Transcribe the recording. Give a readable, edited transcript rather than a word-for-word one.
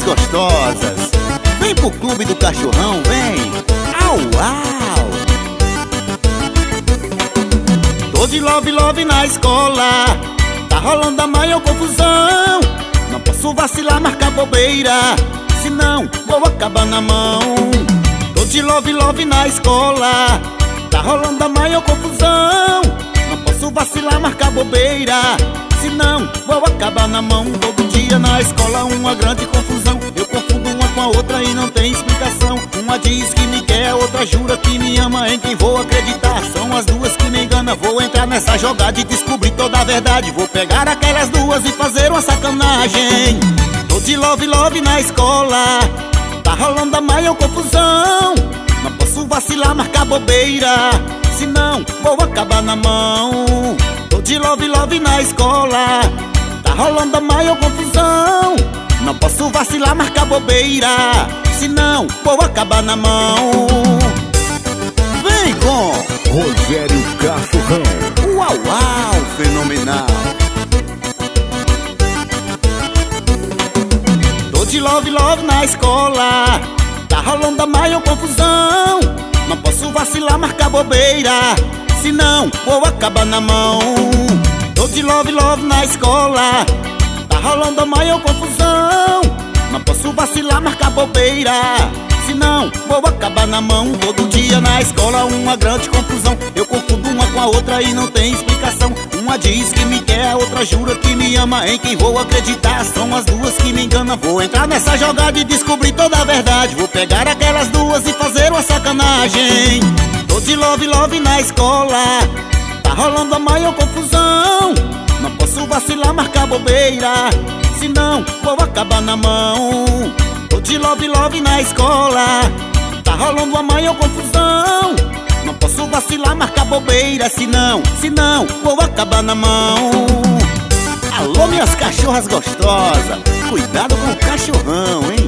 cachorras gostosas, vem pro clube do cachorrão, vem! Au, au! Tô de love na escola, tá rolando a maior confusão. Não posso vacilar, marcar bobeira, senão vou acabar na mão. Tô de love na escola, tá rolando a maior confusão. Não posso vacilar, marcar bobeira, senão vou acabar na mão. Todo dia na escola uma grande confusão. Eu confundo uma com a outra e não tem explicação. Uma diz que me quer, outra jura que me ama. Em quem vou acreditar? São as duas que me enganam. Vou entrar nessa jogada e descobrir toda a verdade. Vou pegar aquelas duas e fazer uma sacanagem. Tô de love na escola, tá rolando a maior confusão. Não posso vacilar, marcar bobeira, senão vou acabar na mão. Tô de love na escola, tá rolando a maior confusão. Não posso vacilar, marcar bobeira, senão vou acabar na mão. Vem com Rogério Cachorrão. Uau, uau, fenomenal. Tô de love na escola, tá rolando a maior confusão. Não posso vacilar, marcar bobeira, senão vou acabar na mão. Tô de love na escola, tá rolando a maior confusão. Não posso vacilar, marcar bobeira, senão vou acabar na mão. Todo dia na escola uma grande confusão. Eu confundo uma com a outra e não tem explicação. Uma diz que me quer, a outra jura que me ama. Em quem vou acreditar? São as duas que me enganam. Vou entrar nessa jogada e descobrir toda a verdade. Vou pegar aquelas duas e fazer uma sacanagem. Tô de love na escola, tá rolando a maior confusão. Não posso vacilar, marcar bobeira, senão vou acabar na mão. Tô de love na escola, tá rolando a maior confusão. Não posso vacilar, marcar bobeira, senão vou acabar na mão. Alô, minhas cachorras gostosas, cuidado com o cachorrão, hein?